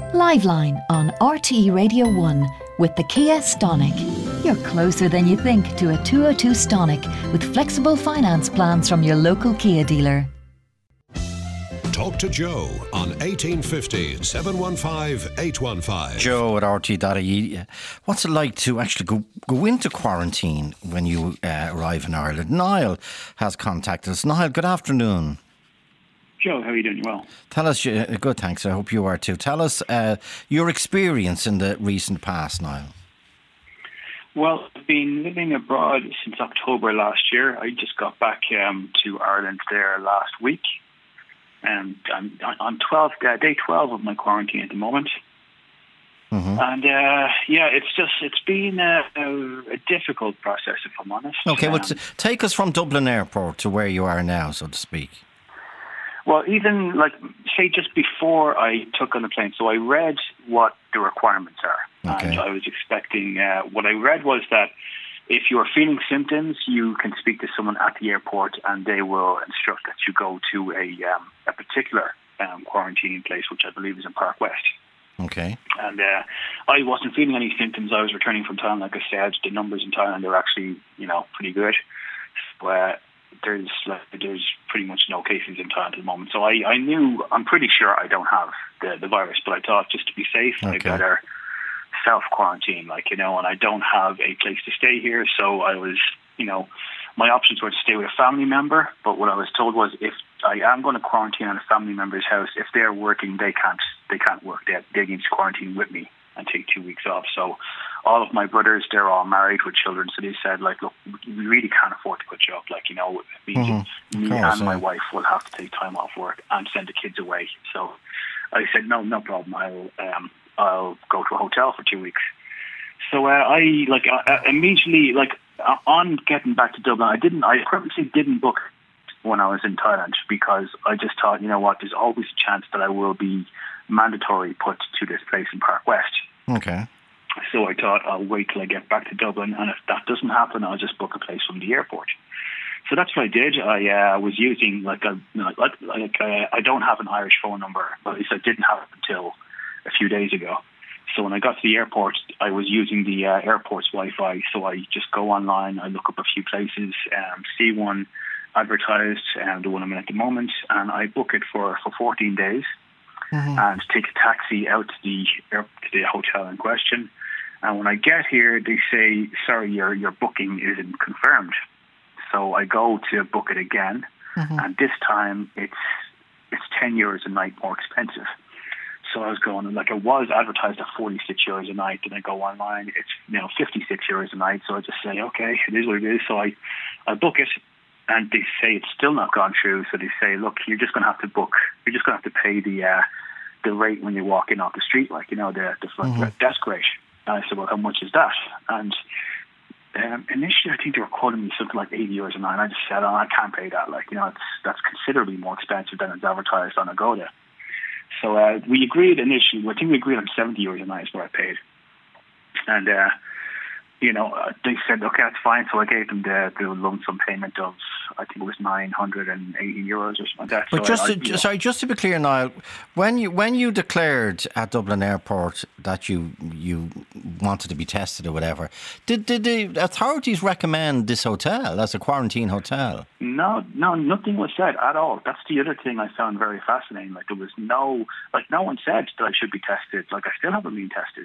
Liveline on RTE Radio 1 with the Kia Stonic. You're closer than you think to a 202 Stonic with flexible finance plans from your local Kia dealer. Talk to Joe on 1850 715 815. Joe at RT.ie. What's it like to actually go into quarantine when you arrive in Ireland? Niall has contacted us. Niall, good afternoon. Joe, how are you doing? Well. Tell us, good thanks, I hope you are too. Tell us your experience in the recent past, Niall. Well, I've been living abroad since October last year. I just got back to Ireland there last week. And I'm on day 12 of my quarantine at the moment. Mm-hmm. And it's been a difficult process, if I'm honest. Okay, well, take us from Dublin Airport to where you are now, so to speak. Well, even say just before I took on the plane, so I read what the requirements are. Okay. And I was expecting, what I read was that if you're feeling symptoms, you can speak to someone at the airport and they will instruct that you go to a particular quarantine place, which I believe is in Park West. Okay. And I wasn't feeling any symptoms. I was returning from Thailand. Like I said, the numbers in Thailand are actually, pretty good. So, there's pretty much no cases in Thailand at the moment. So I'm pretty sure I don't have the virus, but I thought just to be safe, I better self-quarantine, and I don't have a place to stay here, so I was, my options were to stay with a family member, but what I was told was if I am going to quarantine at a family member's house, if they're working, they can't work. They need to quarantine with me and take 2 weeks off. So all of my brothers, they're all married with children, so they said, look, we really can't afford to put you up. It means me and my wife will have to take time off work and send the kids away. So I said, no problem. I'll go to a hotel for 2 weeks. So I immediately, on getting back to Dublin, I purposely didn't book when I was in Thailand because I just thought, there's always a chance that I will be mandatory put to this place in Park West. Okay. So I thought I'll wait till I get back to Dublin, and if that doesn't happen, I'll just book a place from the airport. So that's what I did. I was using I don't have an Irish phone number, but at least I didn't have it until a few days ago. So when I got to the airport, I was using the airport's Wi-Fi. So I just go online, I look up a few places, see one advertised, the one I'm in at the moment, and I book it for 14 days and take a taxi out to the hotel in question. And when I get here, they say, sorry, your booking isn't confirmed. So I go to book it again, and this time it's €10 a night more expensive. So I was going, it was advertised at €46 a night, and I go online, it's €56 a night. So I just say, okay, it is what it is. So I book it, and they say it's still not gone through. So they say, look, you're just going to have to book. You're just going to have to pay the rate when you walk in off the street, the front desk rate. And I said, well, how much is that? And initially, I think they were quoting me something like €80 a night. I just said, I can't pay that. That's considerably more expensive than it's advertised on Agoda. So we agreed initially. I think we agreed on €70 a night is what I paid. And they said, okay, that's fine. So I gave them the lump sum payment of, I think it was €980 or something like that. But so just to be clear, Niall, when you declared at Dublin Airport that you wanted to be tested or whatever, did the authorities recommend this hotel as a quarantine hotel? No, nothing was said at all. That's the other thing I found very fascinating. There was no one said that I should be tested. I still haven't been tested.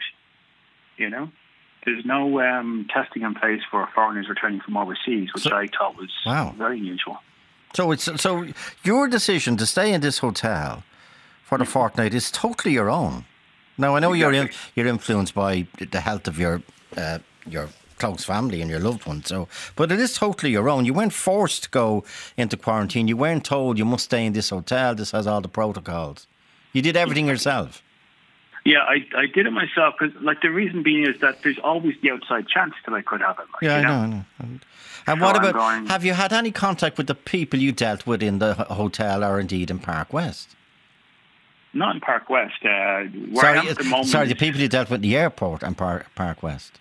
There's no testing in place for foreigners returning from overseas, which I thought was very unusual. So your decision to stay in this hotel for the fortnight is totally your own. Now I know you're influenced by the health of your close family and your loved ones. But it is totally your own. You weren't forced to go into quarantine. You weren't told you must stay in this hotel. This has all the protocols. You did everything yourself. Yeah, I did it myself because, the reason being is that there's always the outside chance that I could have it. I know. And what about, have you had any contact with the people you dealt with in the hotel or indeed in Park West? Not in Park West. Sorry, the people you dealt with at the airport and Park West?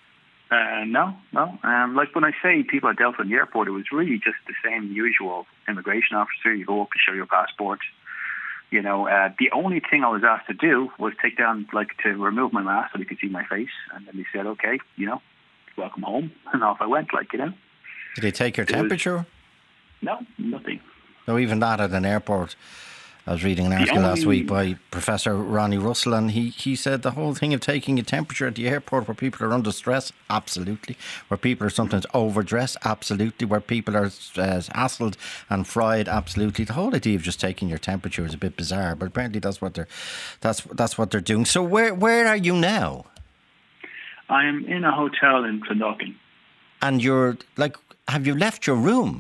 No. When I say people I dealt with in the airport, it was really just the same usual immigration officer. You go up, you show your passport. You know, the only thing I was asked to do was take down, like, to remove my mask so they could see my face. And then they said, okay, you know, welcome home. And off I went, like, you know. Did they take your temperature? No, nothing. No, even that at an airport. I was reading an article last week by Professor Ronnie Russell, and he said the whole thing of taking a temperature at the airport where people are under stress, absolutely. Where people are sometimes overdressed, absolutely. Where people are hassled and fried, absolutely. The whole idea of just taking your temperature is a bit bizarre, but apparently that's what they're doing. So where are you now? I'm in a hotel in Clondalkin. And you're like, have you left your room?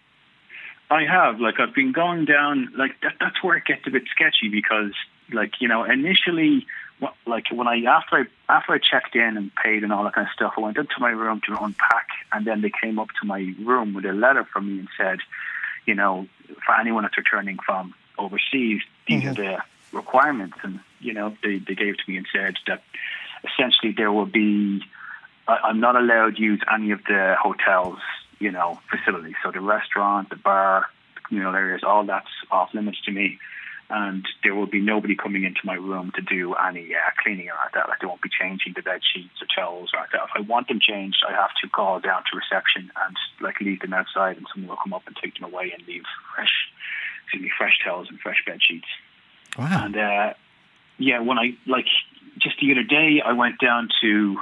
I have, like, I've been going down, like, that's where it gets a bit sketchy because, like, you know, initially, like, when after I checked in and paid and all that kind of stuff, I went into my room to unpack, and then they came up to my room with a letter from me and said, you know, for anyone that's returning from overseas, these are the requirements, and, you know, they gave to me and said that essentially there will be, I'm not allowed to use any of the hotels, you know, facilities. So the restaurant, the bar, the communal areas, all that's off limits to me. And there will be nobody coming into my room to do any cleaning or like that. Like, they won't be changing the bed sheets or towels or like that. If I want them changed, I have to call down to reception and, like, leave them outside, and someone will come up and take them away and leave fresh towels and fresh bed sheets. Wow. And when I, like, just the other day, I went down to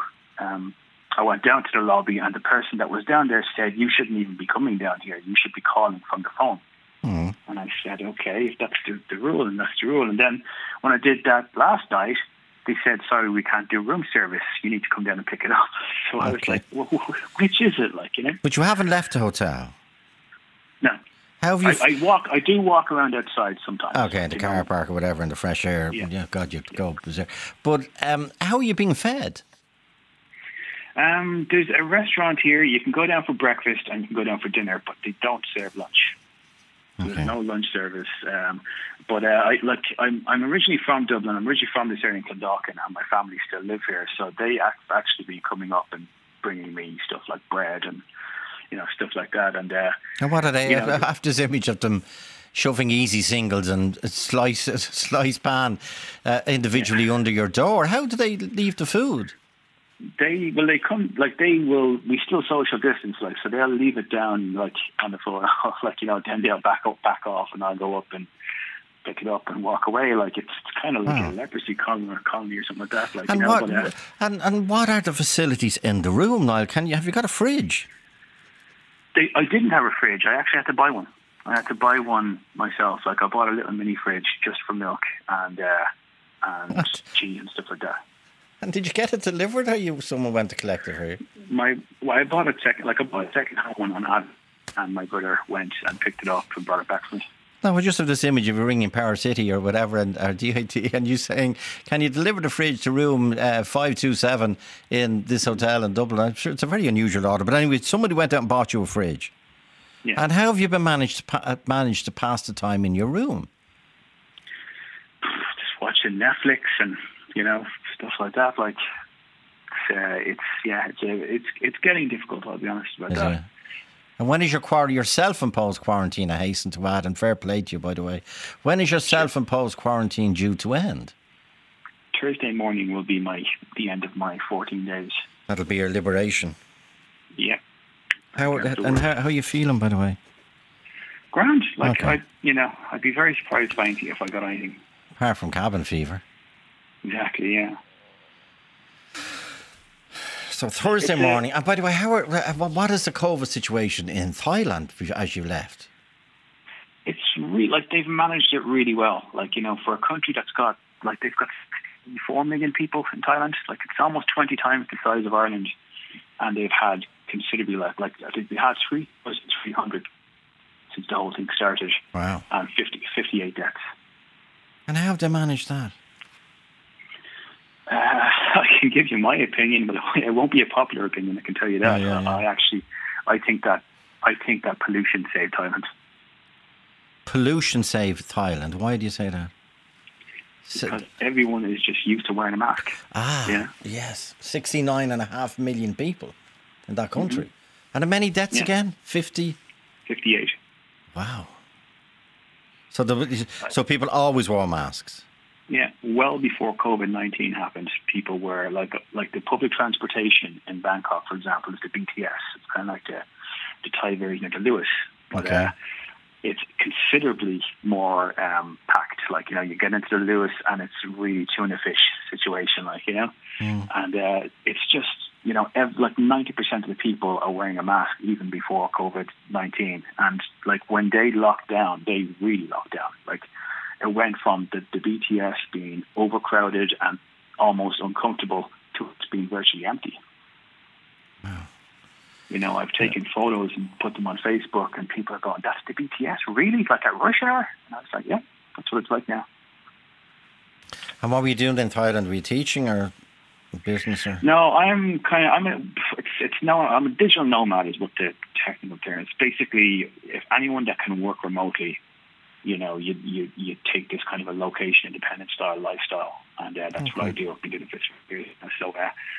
the lobby, and the person that was down there said, you shouldn't even be coming down here. You should be calling from the phone. Mm. And I said, okay, if that's the rule, and that's the rule. And then when I did that last night, they said, sorry, we can't do room service. You need to come down and pick it up. So I was like, well, which is it, like, you know? But you haven't left the hotel? No. How have you... I do walk around outside sometimes. Okay, in the car park or whatever, in the fresh air. Yeah, God, you'd go berserk. But how are you being fed? There's a restaurant here. You can go down for breakfast and you can go down for dinner, but they don't serve lunch. Okay. There's no lunch service. But I'm originally from Dublin. I'm originally from this area in Clondalkin, and my family still live here. So they actually been coming up and bringing me stuff like bread and, you know, stuff like that. And what are they? I have this image of them shoving easy singles and slice pan individually under your door. How do they leave the food? They come, like, we still social distance, like, so they'll leave it down, like, on the floor, like, you know, then they'll back off, and I'll go up and pick it up and walk away. Like, it's kind of like a leprosy colony or something like that. Like, and, you know, and what are the facilities in the room, Niall? Have you got a fridge? I didn't have a fridge. I actually had to buy one. I had to buy one myself. Like, I bought a little mini fridge just for milk and cheese and stuff like that. And did you get it delivered, or someone went to collect it for you? I bought a second-hand one on Amazon, and my brother went and picked it up and brought it back to me. No, I just have this image of you ringing Power City or whatever, or DIT, and you saying, can you deliver the fridge to room 527 in this hotel in Dublin? I'm sure it's a very unusual order. But anyway, somebody went out and bought you a fridge. Yeah. And how have you been managed to pass the time in your room? Just watching Netflix and, you know, stuff like that. Like, it's getting difficult, I'll be honest about that. And when is your self-imposed quarantine, I hasten to add, and fair play to you, by the way, when is your self-imposed quarantine due to end? Thursday morning will be the end of my 14 days. That'll be your liberation. Yeah. How are you feeling, by the way? Grand. Like, okay. I'd be very surprised if I got anything. Apart from cabin fever. Exactly, yeah. So Thursday morning, and by the way, what is the COVID situation in Thailand as you left? It's really, like, they've managed it really well. Like, you know, for a country that's got, like, they've got 4 million people in Thailand, like, it's almost 20 times the size of Ireland, and they've had considerably, like I think they had 300 since the whole thing started. Wow. And 58 deaths. And how have they managed that? I can give you my opinion, but it won't be a popular opinion. I can tell you that. Yeah. I think that pollution saved Thailand. Pollution saved Thailand. Why do you say that? Because everyone is just used to wearing a mask. Yes. 69.5 million people in that country. Mm-hmm. And how many deaths again? 50? 58. Wow. So people always wore masks. Yeah, well before COVID-19 happened, people were like the public transportation in Bangkok, for example, is the BTS. It's kind of like the Thai version of the Lewis. But, Okay. it's considerably more packed. Like, you get into the Lewis and it's really tuna fish situation, and it's just, like 90% of the people are wearing a mask even before COVID-19. And like when they locked down, they really locked down. Like it went from the BTS being overcrowded and almost uncomfortable to it being virtually empty. Wow. I've taken photos and put them on Facebook, and people are going, "That's the BTS, really? Like at rush hour?" And I was like, "Yeah, that's what it's like now." And what were you doing in Thailand? Were you teaching or business? Or? No, I'm a digital nomad is what the technical term is. Basically, if anyone that can work remotely, you take this kind of a location independent style lifestyle, and that's what I do. I've been doing it for 3 years. So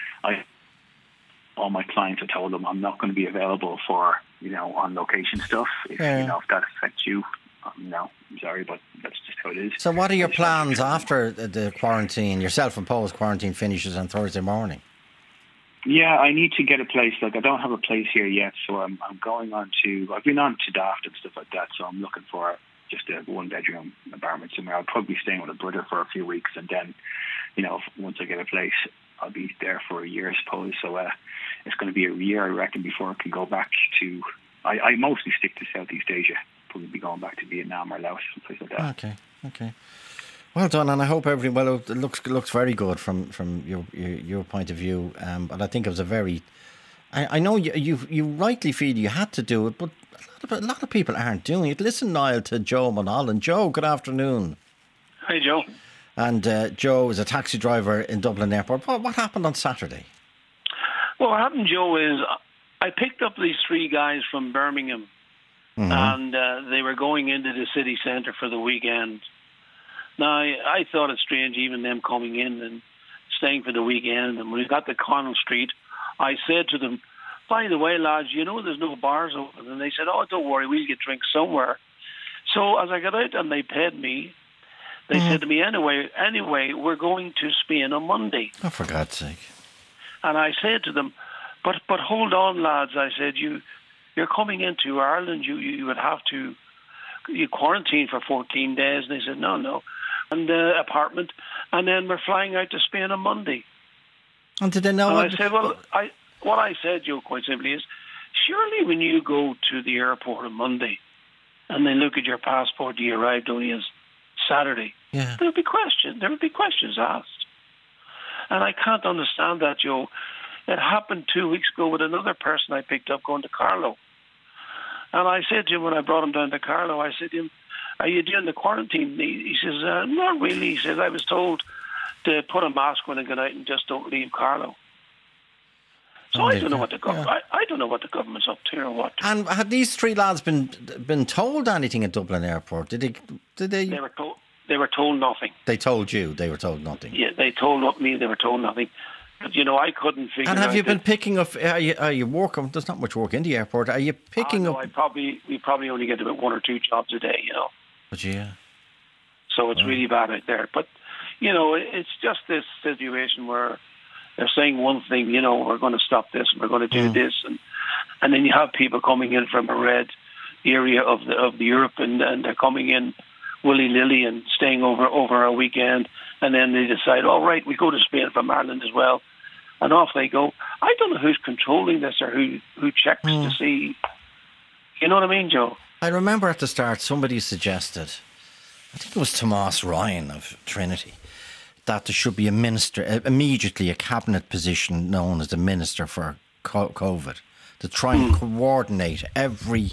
all my clients, I told them I'm not going to be available for on location stuff. If that affects you, I'm sorry, but that's just how it is. So what are your plans after the quarantine? Your self-imposed quarantine finishes on Thursday morning. Yeah, I need to get a place. Like I don't have a place here yet, so I'm going on to. I've been on to Daft and stuff like that, so I'm looking for just a 1-bedroom apartment somewhere. I'll probably be staying with a brother for a few weeks, and then once I get a place, I'll be there for a year, I suppose. So it's going to be a year, I reckon, before I can go back to. I mostly stick to Southeast Asia. Probably be going back to Vietnam or Laos, someplace like that. Okay. Well done, and I hope it looks very good from your point of view. But I think it was a very. I know you rightly feel you had to do it, but a lot of people aren't doing it. Listen, Niall, to Joe Mulholland. Joe, good afternoon. Hi, Joe. And Joe is a taxi driver in Dublin Airport. What happened on Saturday? Well, what happened, Joe, is I picked up these 3 guys from Birmingham, and they were going into the city centre for the weekend. Now, I thought it strange, even them coming in and staying for the weekend. And when we got to Connell Street, I said to them, "By the way, lads, there's no bars open." And they said, "Oh, don't worry, we'll get drinks somewhere." So as I got out and they paid me, they said to me, anyway, we're going to Spain on Monday. Oh, for God's sake. And I said to them, but hold on, lads. I said, you're coming into Ireland. You would have to quarantine for 14 days. And they said, no. And the apartment. And then we're flying out to Spain on Monday. And did they know? And I said, what I said, Joe, quite simply is, surely when you go to the airport on Monday and they look at your passport, you arrived only as Saturday. Yeah. There would be questions asked. And I can't understand that, Joe. It happened 2 weeks ago with another person I picked up going to Carlow. And I said to him when I brought him down to Carlow, I said to him, "Are you doing the quarantine?" He says, "Not really." He says, "I was told to put a mask on and go out and just don't leave Carlow." So I don't know what the I don't know what the government's up to or what. And had these 3 lads been told anything at Dublin Airport? Did they? They were told nothing. They told you. They were told nothing. Yeah, they told me. They were told nothing. But I couldn't figure out. And have you been picking up? Are you working? There's not much work in the airport. Are you picking up? We probably only get about 1 or 2 jobs a day. But yeah. So it's really bad out there. But it's just this situation where they're saying one thing. We're going to stop this and we're going to do this, and then you have people coming in from a red area of the Europe, and they're coming in willy-nilly and staying over a weekend, and then they decide, all right, we go to Spain from Ireland as well, and off they go. I don't know who's controlling this or who checks to see. You know what I mean, Joe? I remember at the start somebody suggested, I think it was Tomas Ryan of Trinity, that there should be immediately a cabinet position known as the Minister for COVID to try and coordinate every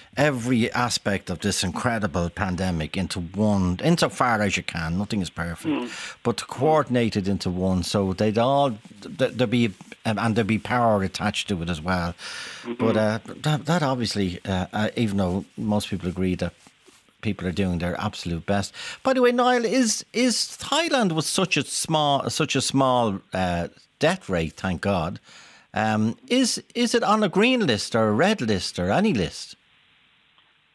aspect of this incredible pandemic into one, insofar as you can. Nothing is perfect, but to coordinate it into one, so there'd be power attached to it as well. But that obviously, even though most people agree that people are doing their absolute best. By the way, Niall, is Thailand with such a small death rate? Thank God. Is it on a green list or a red list or any list?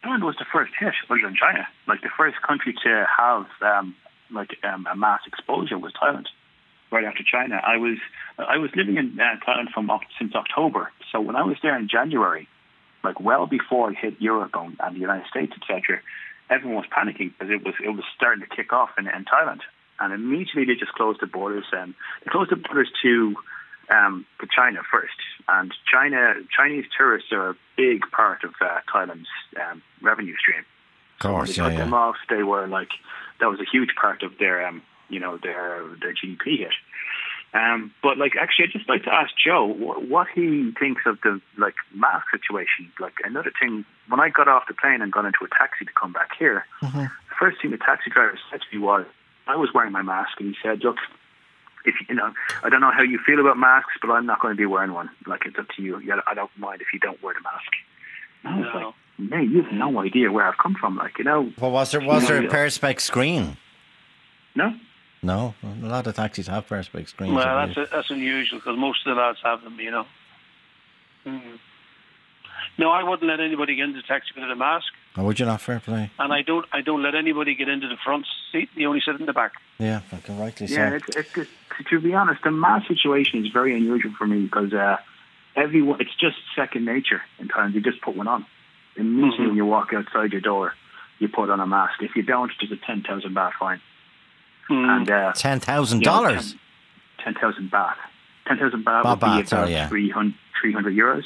Ireland was the first hit, other than China. Like the first country to have a mass exposure was Thailand, right after China. I was living in Thailand since October. So when I was there in January, like well before it hit Europe and the United States, etc., everyone was panicking because it was starting to kick off in Thailand, and immediately they just closed the borders. And they closed the borders to China first, and Chinese tourists are a big part of Thailand's revenue stream. Of course, so when they cut them off, they were like that was a huge part of their their GDP hit. But like actually, I'd just like to ask Joe what he thinks of the mask situation. Like another thing, when I got off the plane and got into a taxi to come back here, the first thing the taxi driver said to me was, I was wearing my mask, and he said, "Look, if I don't know how you feel about masks, but I'm not going to be wearing one. Like it's up to you. I don't mind if you don't wear the mask." And I was like, "Man, you have no idea where I've come from." Well, was there a Perspex screen? No. No, a lot of taxis have Perspex screens. Well, that's unusual because most of the lads have them, Mm-hmm. No, I wouldn't let anybody get into the taxi with a mask. Oh, would you not? Fair play. And I don't let anybody get into the front seat. They only sit in the back. Yeah, rightly so. Yeah, it's to be honest, the mask situation is very unusual for me because everyone, it's just second nature in Thailand. You just put one on. Immediately when you walk outside your door, you put on a mask. If you don't, there's a 10,000 baht fine. And $10,000. 10,000 baht. 10,000 baht would be about 300 euros.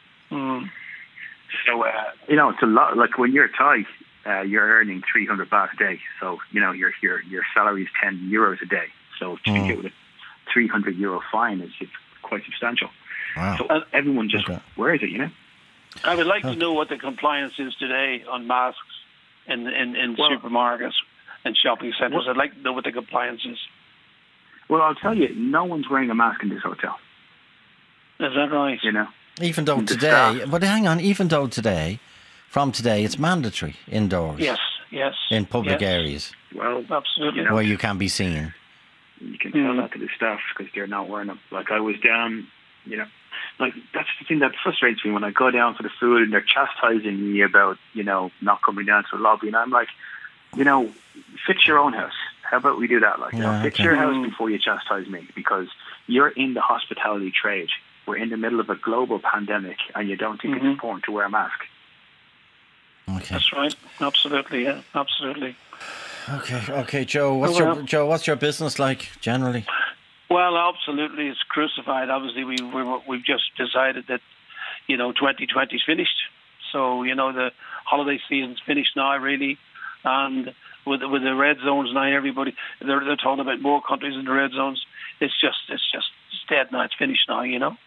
So it's a lot. Like when you're Thai, you're earning 300 baht a day. So your salary is 10 euros a day. So to get with a 300 euro fine is quite substantial. Wow. So everyone just wears it. I would like to know what the compliance is today on masks in supermarkets and shopping centres. I'd like to know what the compliance is. Well, I'll tell you, no one's wearing a mask in this hotel. Is that right? Even though today, but hang on, from today, it's mandatory indoors. Yes. In public areas. Well, absolutely. Where you can be seen. You can tell that to the staff because they're not wearing them. Like I was down, like that's the thing that frustrates me when I go down for the food and they're chastising me about, not coming down to the lobby, and I'm like, fix your own house. How about we do that? Fix your house before you chastise me, because you're in the hospitality trade. We're in the middle of a global pandemic, and you don't think it's important to wear a mask. Okay, that's right. Absolutely, yeah, absolutely. Okay, Joe. What's your business like generally? Well, absolutely, it's crucified. Obviously, we've just decided that 2020's finished. So the holiday season's finished now, really, and with the red zones now, everybody they're talking about more countries in the red zones. It's dead now. It's finished now.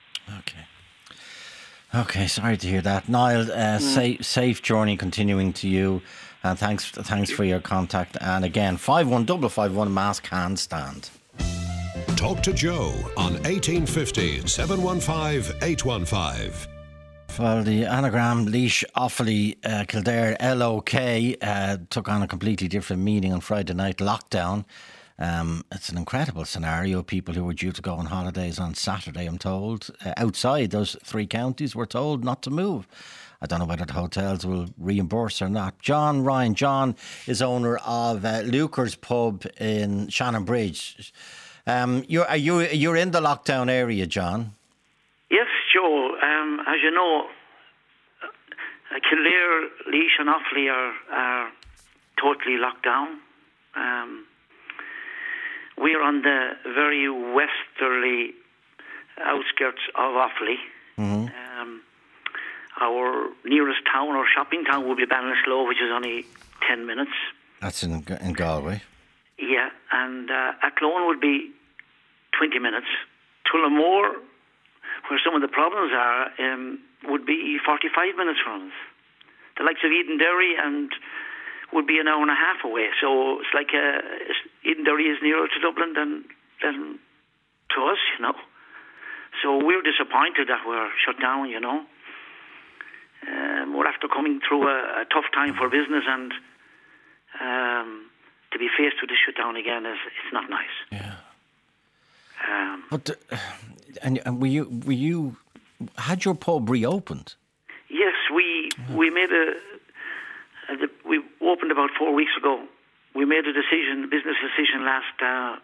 Okay. Sorry to hear that, Niall. Safe journey continuing to you, and thanks for your contact. And again, 51551 mask handstand. Talk to Joe on 1850 715 815. Well, the anagram Laois Offaly Kildare LOK took on a completely different meaning on Friday night lockdown. It's an incredible scenario. People who were due to go on holidays on Saturday, I'm told, outside those three counties were told not to move. I don't know whether the hotels will reimburse or not. John Ryan. John is owner of Luker's Pub in Shannon Bridge. You're in the lockdown area, John? Yes, Joe. As you know, Kildare, Laois and Offaly are totally locked down. We're on the very westerly outskirts of Offaly. Our nearest town or shopping town will be Ballinasloe, which is only 10 minutes. That's in Galway. Yeah, and Athlone would be 20 minutes. Tullamore, where some of the problems are, would be 45 minutes from us. The likes of Edenderry and would be an hour and a half away. So it's like Edenderry is nearer to Dublin than to us, So we're disappointed that we're shut down, We're after coming through a tough time for business, and to be faced with the shutdown again it's not nice. Yeah. But and were you had your pub reopened? Yes, we made we opened about 4 weeks ago. We made a business decision last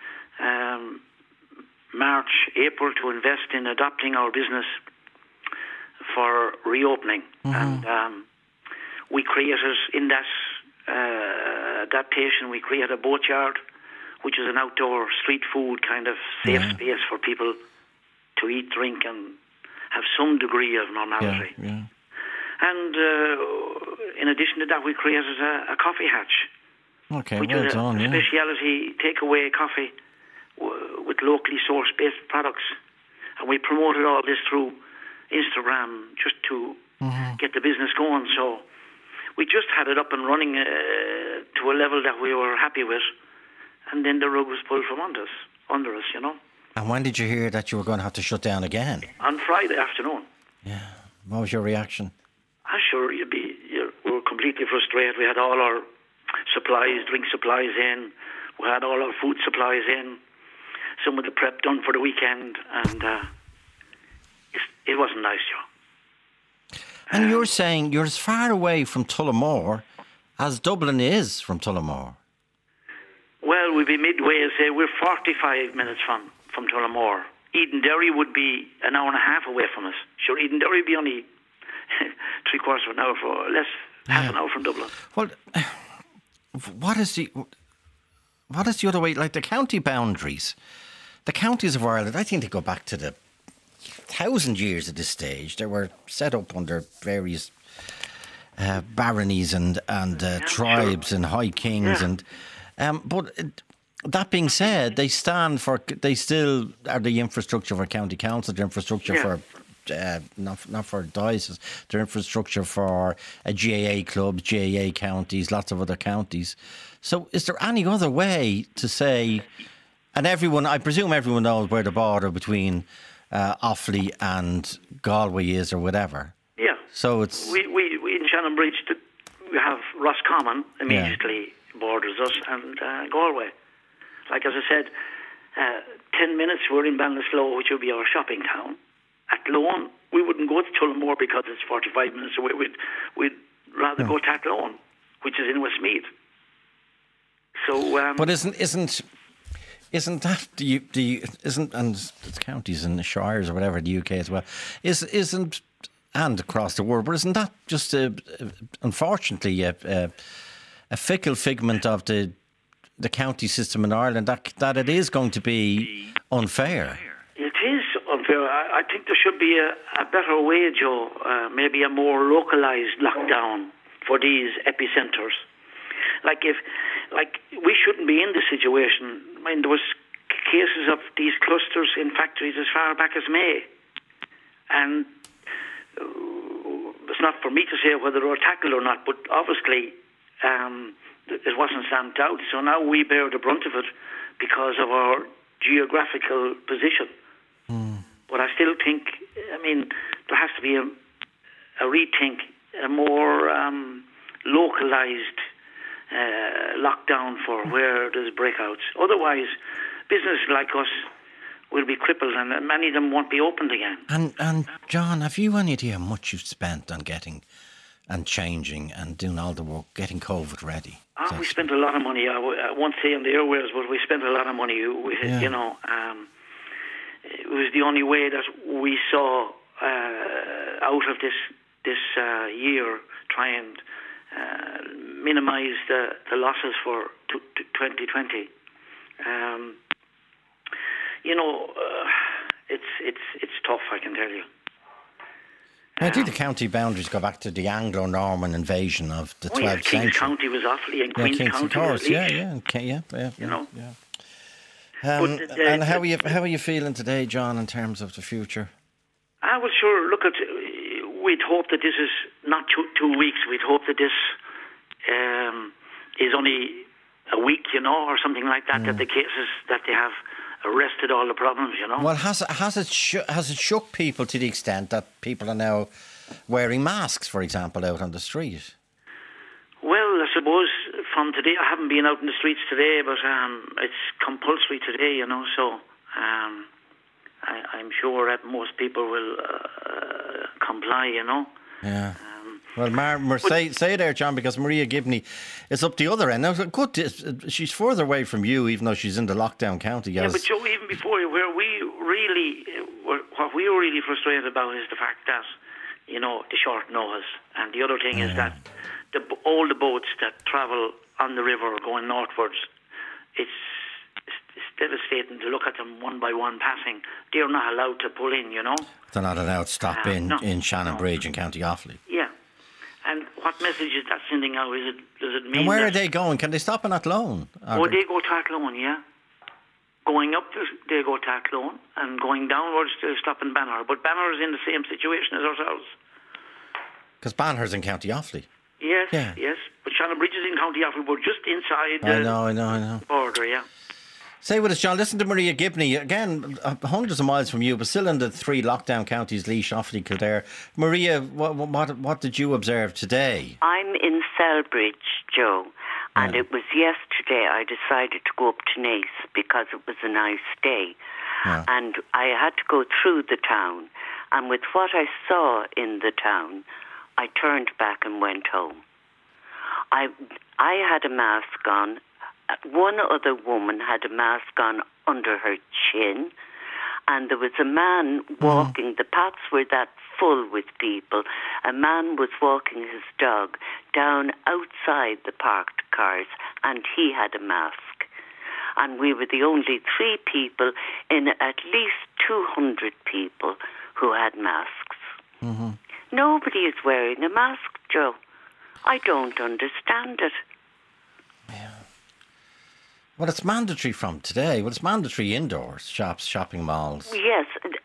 March, April, to invest in adapting our business for reopening. And we created, in that adaptation, we created a boatyard, which is an outdoor street food kind of safe space for people to eat, drink, and have some degree of normality. And in addition to that, we created a coffee hatch, which is a speciality takeaway coffee with locally sourced-based products. And we promoted all this through Instagram just to get the business going. So we just had it up and running to a level that we were happy with. And then the rug was pulled from under us, you know. And when did you hear that you were going to have to shut down again? On Friday afternoon. Yeah. What was your reaction? I'm sure we were completely frustrated. We had all our supplies, drink supplies in. We had all our food supplies in. Some of the prep done for the weekend. And it wasn't nice, Joe. And you're saying you're as far away from Tullamore as Dublin is from Tullamore. Well, we'd be midway. Say we're 45 minutes from Tullamore. Edenderry would be an hour and a half away from us. Sure, Edenderry would be only 3/4 of an hour, half an hour from Dublin. Well, what is the other way? Like the county boundaries, the counties of Ireland, I think they go back to the 1,000 years at this stage. They were set up under various baronies and tribes and high kings and. But that being said, they still are the infrastructure for county council, the infrastructure for not for dioceses, their infrastructure for GAA clubs, GAA counties, lots of other counties. So, is there any other way to say? And I presume everyone knows where the border between Offaly and Galway is, or whatever. Yeah. So it's we in Shannonbridge we have Roscommon immediately. Borders us and Galway. Like as I said, 10 minutes we're in Ballinasloe, which will be our shopping town. Athlone, we wouldn't go to Tullamore because it's 45 minutes away. We'd rather go to Athlone, which is in Westmeath. So, but isn't that isn't and it's counties and the shires or whatever, the UK as well, isn't and across the world, but isn't that just unfortunately a fickle figment of the county system in Ireland that it is going to be unfair? It is unfair. I think there should be a better way, Joe, maybe a more localised lockdown for these epicentres. Like we shouldn't be in this situation. I mean, there was cases of these clusters in factories as far back as May. And it's not for me to say whether they were tackled or not, but obviously it wasn't stamped out. So now we bear the brunt of it because of our geographical position. But I still think, there has to be a rethink, a more localised lockdown for where there's breakouts. Otherwise, businesses like us will be crippled and many of them won't be opened again. And John, have you any idea how much you've spent on getting and changing and doing all the work, getting COVID ready? We spent a lot of money. I won't say on the airwaves, but we spent a lot of money. You know, it was the only way that we saw out of this year, try and minimise the losses for 2020. It's tough, I can tell you. I think the county boundaries go back to the Anglo-Norman invasion of the 12th century. King's County was Offaly and Queen's County was Course, Laois. And how are you feeling today, John, in terms of the future? Well, sure. Look, we'd hope that this is not 2 weeks. We'd hope that this is only a week, or something like that. That the cases that they have arrested all the problems, Well, has it shook people to the extent that people are now wearing masks, for example, out on the street? Well, I suppose from today, I haven't been out in the streets today, but it's compulsory today, so I'm sure that most people will comply, Yeah. Well, say there, John, because Maria Gibney is up the other end. Now, she's further away from you, even though she's in the lockdown county. Yeah, but Joe, even before you, what we were really frustrated about is the fact that, the short notice. And the other thing is that all the boats that travel on the river going northwards, it's devastating to look at them one by one passing. They're not allowed to pull in, They're not allowed to stop in Shannon Bridge in County Offaly. Yeah. And what message is that sending out? Does it mean? And where are they going? Can they stop in Athlone? They go to Athlone, yeah. Going up, they go to Athlone, and going downwards, they stop in Banner. But Banner is in the same situation as ourselves. Because Banner's in County Offaly. Yes, yes. But Shannon Bridge is in County Offaly. We're just inside I know. border, yeah. Stay with us, John. Listen to Maria Gibney. Again, hundreds of miles from you, but still in the 3 lockdown counties, Laois, Offaly, Kildare. Maria, what did you observe today? I'm in Selbridge, Joe. And it was yesterday I decided to go up to Naas because it was a nice day. Yeah. And I had to go through the town. And with what I saw in the town, I turned back and went home. I had a mask on. One other woman had a mask on under her chin, and there was a man walking. The paths were that full with people. A man was walking his dog down outside the parked cars, and he had a mask. And we were the only 3 people in at least 200 people who had masks. Mm-hmm. Nobody is wearing a mask, Joe. I don't understand it. Yeah. Well, it's mandatory from today. Well, it's mandatory indoors, shops, shopping malls. Yes,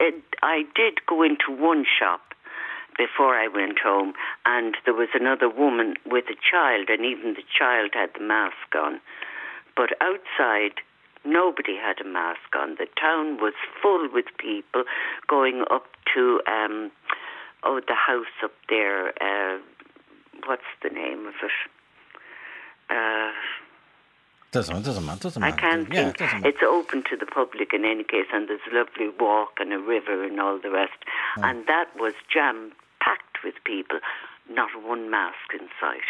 I did go into one shop before I went home, and there was another woman with a child, and even the child had the mask on. But outside, nobody had a mask on. The town was full with people going up to, the house up there. What's the name of it? Doesn't matter. I can't think. It's open to the public in any case, and there's a lovely walk and a river and all the rest. Oh. And that was jam-packed with people. Not one mask in sight.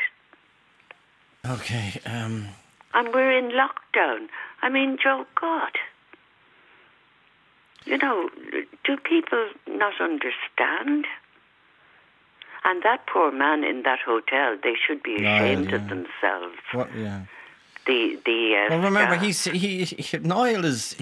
Okay. And we're in lockdown. I mean, Joe, God. Do people not understand? And that poor man in that hotel, they should be ashamed of themselves. What? Yeah. Well, remember, Niall is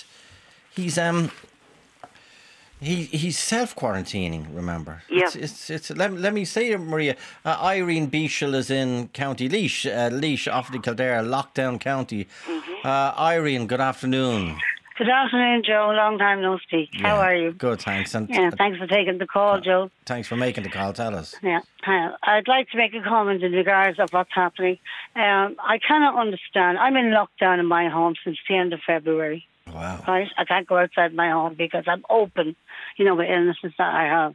he's self-quarantining. Remember, yeah. Let me say, Maria, Irene Beashel is in County Laois, Offaly, Kildare, lockdown county. Mm-hmm. Irene, good afternoon. Good afternoon, Joe. Long time no speak. How are you? Good, thanks. And thanks for taking the call, Joe. Thanks for making the call. Tell us. Yeah, I'd like to make a comment in regards of what's happening. I cannot understand. I'm in lockdown in my home since the end of February. Wow. Right? I can't go outside my home because I'm open, with illnesses that I have.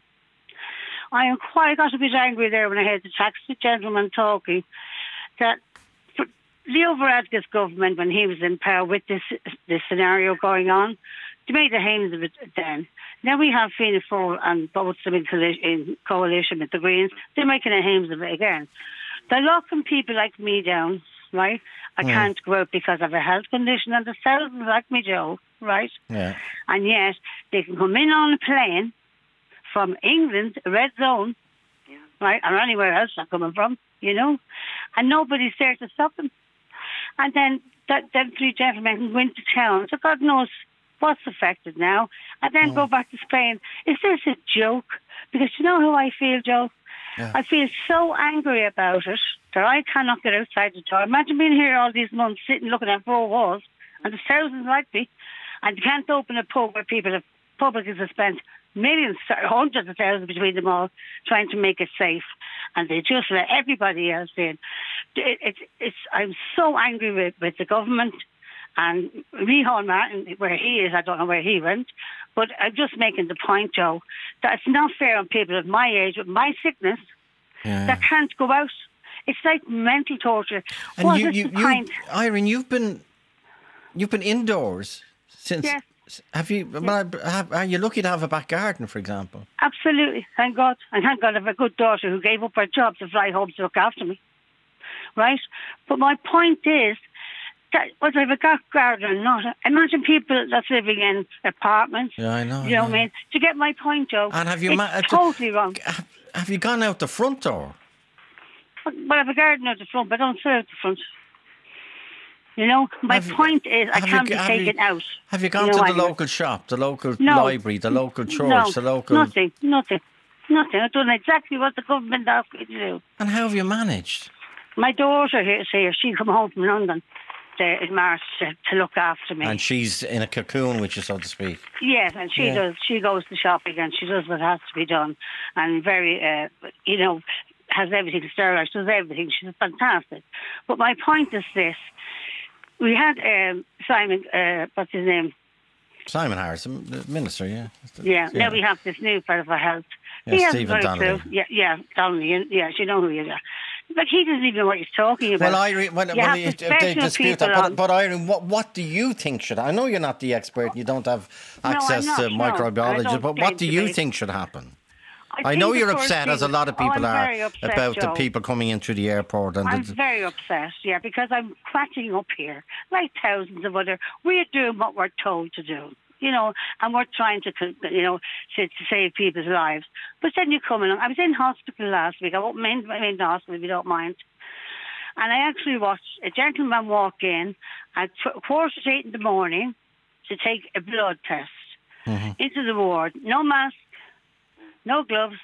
I got a bit angry there when I heard the taxi gentleman talking that Leo Varadkar's government, when he was in power with this scenario going on, they made a hames of it then. Now we have Fianna Fáil and both them in coalition with the Greens. They're making a hames of it again. They're locking people like me down, right? I can't go out because of a health condition, and there's thousands like me, Joe, right? Yeah. And yet they can come in on a plane from England, a red zone, right, or anywhere else they're coming from, and nobody's there to stop them. And then them 3 gentlemen can go into town. So God knows what's affected now. And then go back to Spain. Is this a joke? Because you know how I feel, Joe? Yeah. I feel so angry about it that I cannot get outside the door. Imagine being here all these months, sitting looking at 4 walls, and there's thousands like me, and you can't open a pub where public has spent millions, hundreds of thousands between them all, trying to make it safe, and they just let everybody else in. I'm so angry with the government and Micheál Martin, where he is. I don't know where he went, but I'm just making the point, Joe, that it's not fair on people of my age with my sickness that can't go out. It's like mental torture. And Irene, you've been indoors since Have you? Are you lucky to have a back garden, for example? Absolutely, thank God. And thank God I have a good daughter who gave up her job to fly home to look after me. Right? But my point is that whether I have a garden or not, imagine people that's living in apartments. Yeah, I know. You know what I mean? To get my point, Joe. And have you it's totally wrong. Have you gone out the front door? Well, I have a garden out the front, but I don't sit out the front. You know, my point is I can't be taken out. Have you gone to the local shop, the local library, the local church, the local... Nothing. I've done exactly what the government asked me to do. And how have you managed? My daughter here, she come home from London there in March to look after me. And she's in a cocoon with you, so to speak. Yes, and she does. She goes to shopping and she does what has to be done. And very, has everything sterilised, does everything. She's fantastic. But my point is this. We had Simon, what's his name? Simon Harris, the minister, yeah. Yeah, now we have this new fellow for health. Yeah, Stephen Donnelly. Yeah, Donnelly. Yeah, you know who he is. Like, he doesn't even know what he's talking about. They dispute that. But Irene, what do you think should happen? I know you're not the expert, you don't have access to microbiology, but what do you think should happen? I know you're upset, as a lot of people are, about the people coming in through the airport. And I'm very upset, yeah, because I'm cracking up here, like thousands of other. We're doing what we're told to do, you know, and we're trying to save people's lives. But then you come along. I was in hospital last week. I won't mind the hospital if you don't mind. And I actually watched a gentleman walk in at 7:45 in the morning to take a blood test into the ward. No mask. No gloves,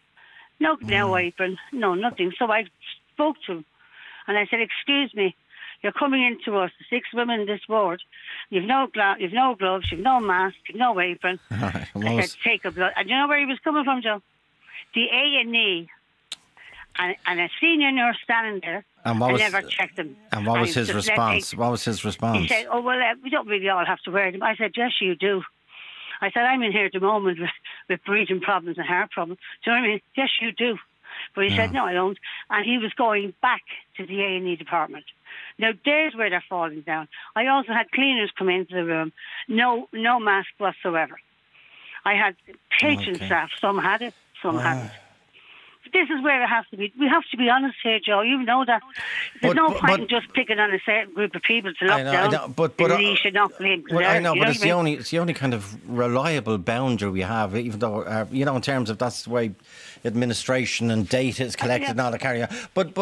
no apron, no nothing. So I spoke to him and I said, "Excuse me, you're coming into us, the 6 women in this ward. You've no gloves, you've no mask, you've no apron." I said, "Take a blood." And you know where he was coming from, Joe? The A&E. And a senior nurse standing there. I never checked him. And what was his response? He said, "Oh, well, we don't really all have to wear them." I said, "Yes, you do." I said, "I'm in here at the moment with breathing problems and heart problems." Do you know what I mean? "Yes, you do." But he said, "No, I don't." And he was going back to the A&E department. Now, there's where they're falling down. I also had cleaners come into the room. No mask whatsoever. I had patient staff. Some had it, some hadn't. This is where it has to be. We have to be honest here, Joe. You know that. There's no point in just picking on a certain group of people to lock down. You should not blame. I know, but it's the only kind of reliable boundary we have. Even though in terms of that's the way administration and data is collected and all that carry on. But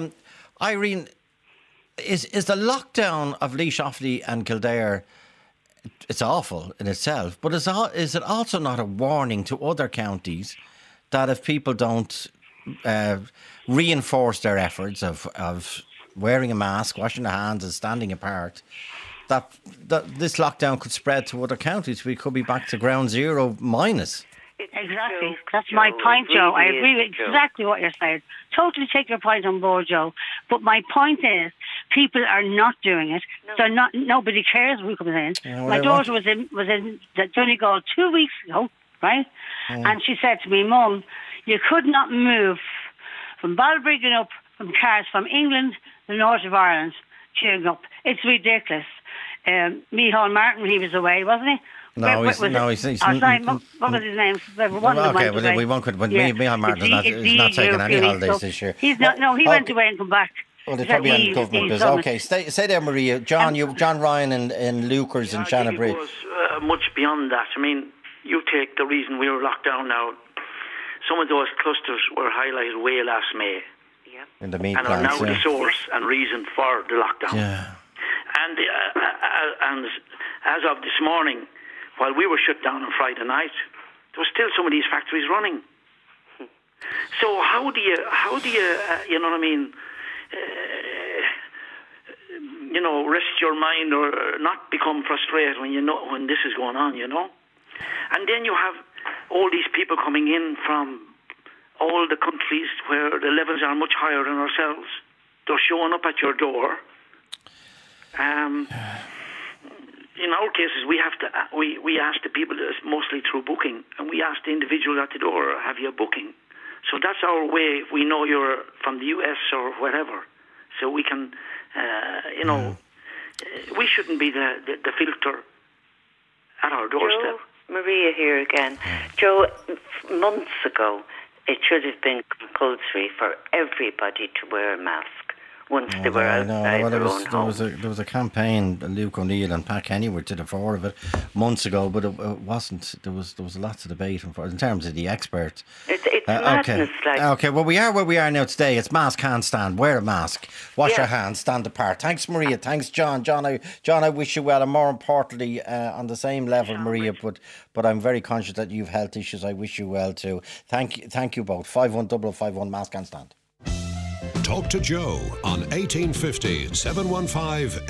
Irene, is the lockdown of Laois, Offaly and Kildare? It's awful in itself, but is it also not a warning to other counties that if people don't reinforce their efforts of wearing a mask, washing their hands and standing apart, that this lockdown could spread to other counties? We could be back to ground zero minus. Exactly. That's my point, Joe. I agree with exactly what you're saying. Totally take your point on board, Joe. But my point is, people are not doing it. They're not. Nobody cares who comes in. My daughter was in Donegal 2 weeks ago, right? And she said to me, "Mum, you could not move from Balbriggan up from cars from England, the north of Ireland, queuing up. It's ridiculous." Micheál Martin, he was away, wasn't he? No, he's what was his name? We won't. But Micheál Martin is not taking any holidays this year. He's not. No, he went away and come back. Well, they probably on government business. Okay, stay there, Maria. John Ryan in Lukers and Shannon Bridge. It was much beyond that. I mean, you take the reason we were locked down now. Some of those clusters were highlighted way last May. Yeah. In the meat and plants, are now the source and reason for the lockdown. Yeah. And as of this morning, while we were shut down on Friday night, there were still some of these factories running. So how do you you know what I mean? Rest your mind or not become frustrated when this is going on, And then you have all these people coming in from all the countries where the levels are much higher than ourselves. They're showing up at your door. In our cases, we ask the people, mostly through booking, and we ask the individual at the door, "Have you a booking?" So that's our way. If we know you're from the US or wherever, so we can, we shouldn't be the filter at our doorstep. Joe, Maria here again. Joe, months ago, it should have been compulsory for everybody to wear a mask once they were outside their own home. There was a campaign, Luke O'Neill and Pat Kenny were to the fore of it months ago, but it wasn't. There was lots of debate in terms of the experts. It's madness. Okay, well, we are where we are now today. It's mask, handstand, wear a mask, wash your hands, stand apart. Thanks, Maria. Thanks, John. John, I wish you well, and more importantly, on the same level, Maria, but I'm very conscious that you've health issues. I wish you well too. Thank you both. 51051 mask, handstand. Talk to Joe on 1850 715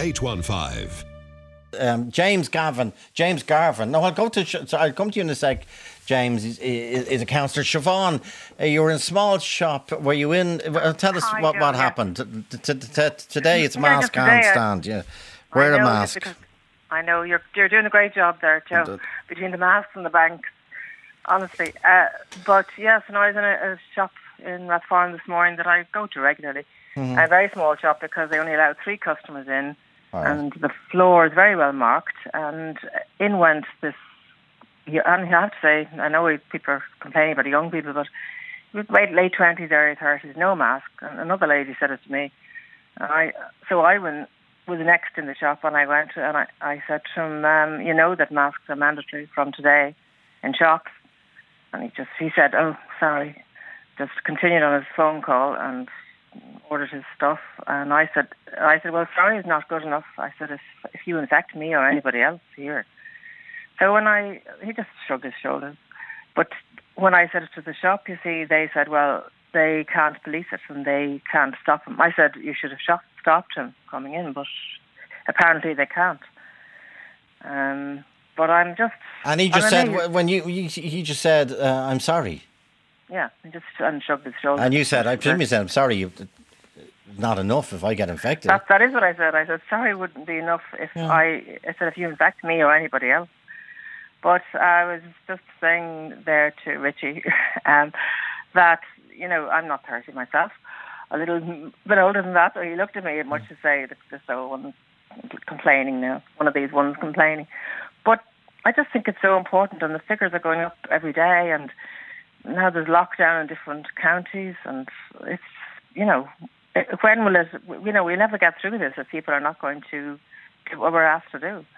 815. James Garvin. No, I'll come to you in a sec. James is a counsellor. Siobhan, you were in a small shop. Were you in? Tell us what happened. Today it's mask handstand. Yeah, wear a mask. I know you're doing a great job there, Joe. Between the masks and the banks, honestly. But yes, when I was in a shop in Rathfarnham this morning that I go to regularly, a very small shop because they only allow 3 customers in. And the floor is very well marked, and in went this. And I have to say, I know people are complaining about the young people, but late 20s, early 30s, no mask. And another lady said it to me. So I was next in the shop, and I went and I said to him, you know that masks are mandatory from today in shops. And he said, oh, sorry. Just continued on his phone call and ordered his stuff, and I said, well, sorry is not good enough. I said, if you infect me or anybody else here. So he just shrugged his shoulders. But when I said it to the shop, you see, they said, well, they can't police it and they can't stop him. I said, you should have stopped him coming in, but apparently they can't. But I'm just... And he just said, he just said, I'm sorry. Yeah, he just shrugged his shoulders. And you said, I presume you said, I'm sorry, not enough if I get infected. That is what I said. I said, sorry wouldn't be enough if if you infect me or anybody else. But I was just saying there to Richie that, you know, I'm not 30 myself, a little bit older than that. So he looked at me much to say that this one's complaining now, one of these ones complaining. But I just think it's so important, and the figures are going up every day, and now there's lockdown in different counties, and it's, you know, when will it, you know, we'll never get through this if people are not going to do what we're asked to do.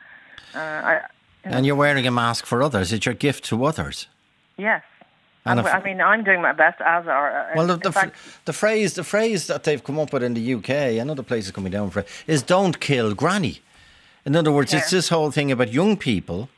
And you're wearing a mask for others. It's your gift to others. Yes. And I mean, I'm doing my best, as are... Well, the phrase that they've come up with in the UK, and other places coming down for it, is don't kill granny. In other words, it's this whole thing about young people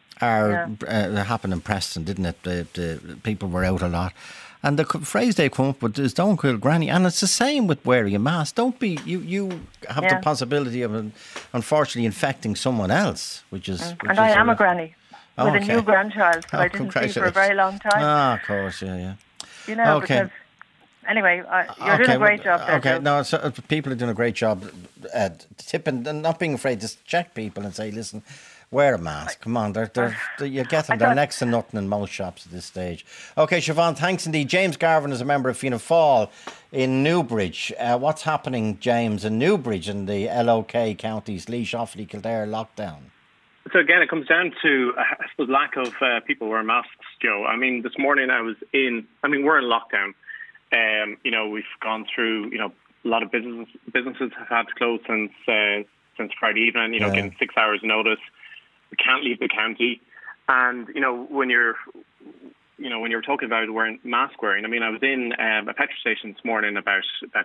it happened in Preston, didn't it? The people were out a lot. And the phrase they come up with is don't kill granny. And it's the same with wearing a mask. Don't be... You have the possibility of, unfortunately, infecting someone else, which is... And I am a granny with a new grandchild that I didn't see for a very long time. Of course, yeah. You know, because... Anyway, you're doing a great job there. Okay, no, so people are doing a great job tipping and not being afraid to check people and say, listen... Wear a mask. Come on, you get them. They're next to nothing in most shops at this stage. Okay, Siobhan, thanks indeed. James Garvin is a member of Fianna Fáil in Newbridge. What's happening, James, in Newbridge in the LOK counties, Laois, Offaly, Kildare lockdown? So again, it comes down to, I suppose, lack of people wearing masks, Joe. I mean, this morning we're in lockdown. You know, we've gone through, you know, a lot of businesses have had to close since Friday evening, you know, getting 6 hours notice. We can't leave the county, and you know when you're talking about mask wearing. I mean, I was in a petrol station this morning about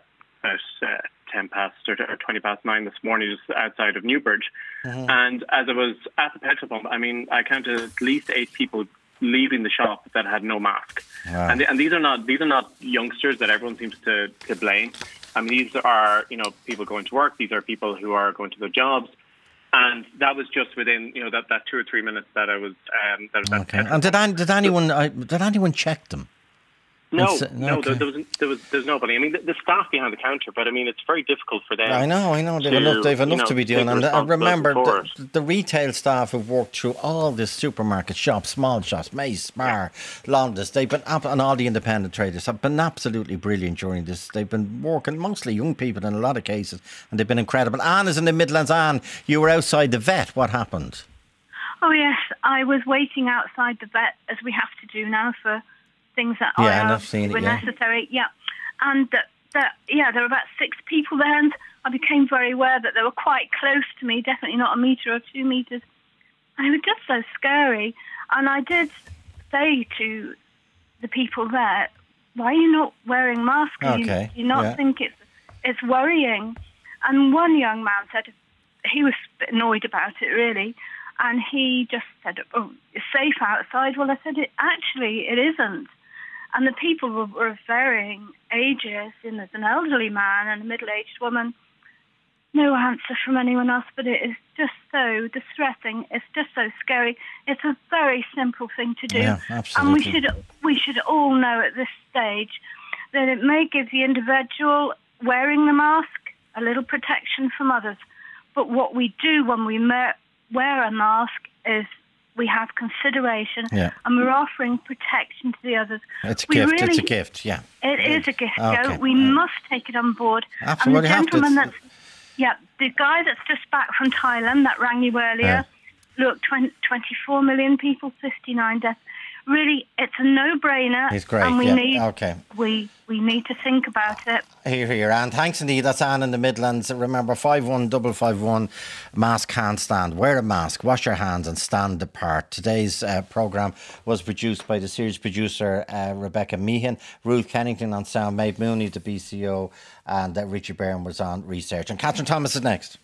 10 past or 20 past 9 this morning, just outside of Newbridge, and as I was at the petrol pump, I mean, I counted at least 8 people leaving the shop that had no mask, and these are not youngsters that everyone seems to blame. I mean, these are people going to work. These are people who are going to their jobs. And that was just within, that 2 or 3 minutes that I was. Okay. And did anyone check them? No, there's nobody. I mean, the staff behind the counter, but I mean, it's very difficult for them. I know. They've enough to be doing. And I remember the retail staff who've worked through all the supermarket shops, small shops, Mace, Spar, Londis. They've been and all the independent traders have been absolutely brilliant during this. They've been working, mostly young people in a lot of cases, and they've been incredible. Anne is in the Midlands. Anne, you were outside the vet. What happened? Oh, yes. I was waiting outside the vet, as we have to do now for things that were necessary. Yeah. And there were about 6 people there, and I became very aware that they were quite close to me, definitely not a metre or 2 metres. And it was just so scary. And I did say to the people there, why are you not wearing masks? Okay. Do you not think it's worrying? And one young man said, he was a bit annoyed about it, really. And he just said, oh, it's safe outside. Well, I said, it isn't. And the people were of varying ages. And there's an elderly man and a middle-aged woman. No answer from anyone else, but it is just so distressing. It's just so scary. It's a very simple thing to do. Yeah, absolutely. And we should all know at this stage that it may give the individual wearing the mask a little protection from others. But what we do when we wear a mask is we have consideration, and we're offering protection to the others. It's a gift. It's a gift. Yeah, it is a gift. Joe. We must take it on board. Absolutely, and the gentleman the guy that's just back from Thailand that rang you earlier. Look, 24 million people, 59 deaths. Really, it's a no-brainer. He's great. And we we need to think about it. Here. Anne, thanks indeed. That's Anne in the Midlands. Remember, 51551, mask can't stand. Wear a mask, wash your hands and stand apart. Today's programme was produced by the series producer Rebecca Meehan, Ruth Kennington on sound, Maeve Mooney, the BCO, and Richie Byrne was on research. And Catherine Thomas is next.